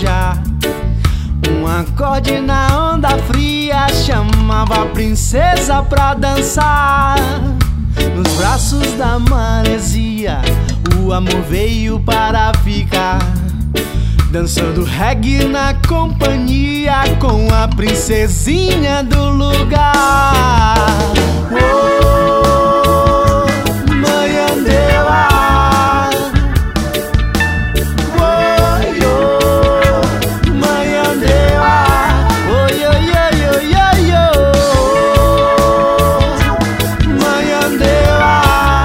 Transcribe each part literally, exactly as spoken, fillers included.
já. Um acorde na onda fria chamava a princesa pra dançar. Nos braços da maresia o amor veio para ficar, dançando reggae na companhia com a princesinha do lugar. Oh, Mayandewa. Oh, yo, Mayandewa. Oh, yo, yo, yo, yo, yo. Mayandewa.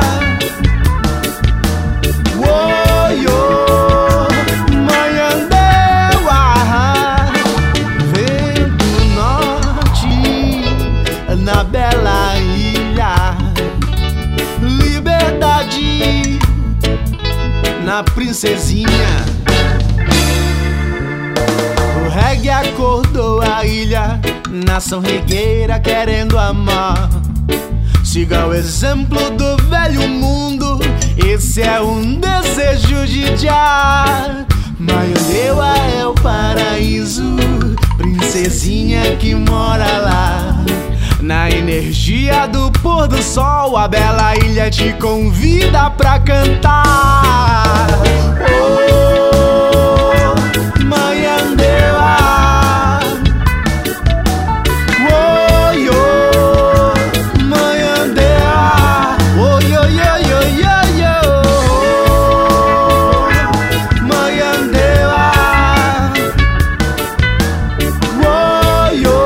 Oh, yo. Na bela ilha, liberdade na princesinha. O reggae acordou a ilha, nação regueira querendo amar. Siga o exemplo do velho mundo, esse é um desejo de Jah. Mayandewa é o paraíso, princesinha que mora lá. Na energia do pôr do sol, a bela ilha te convida pra cantar. Oh, Mayandewa. Oh, yo, Mayandewa. Oh, yo, yo, yo, yo, yo. Mayandewa. Oh, yo.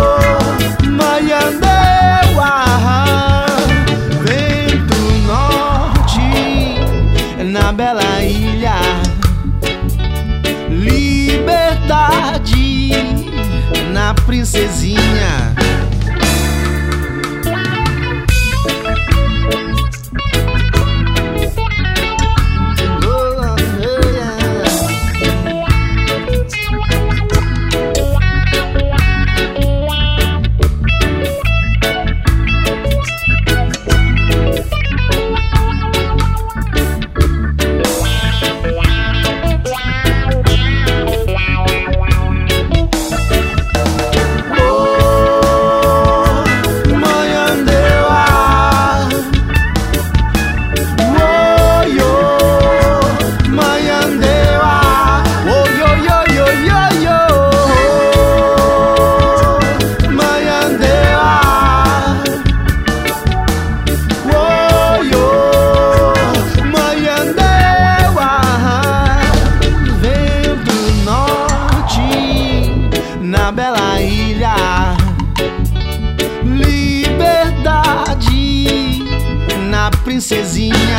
Vento norte na bela ilha, liberdade na princesinha. Na bela ilha, liberdade na princesinha.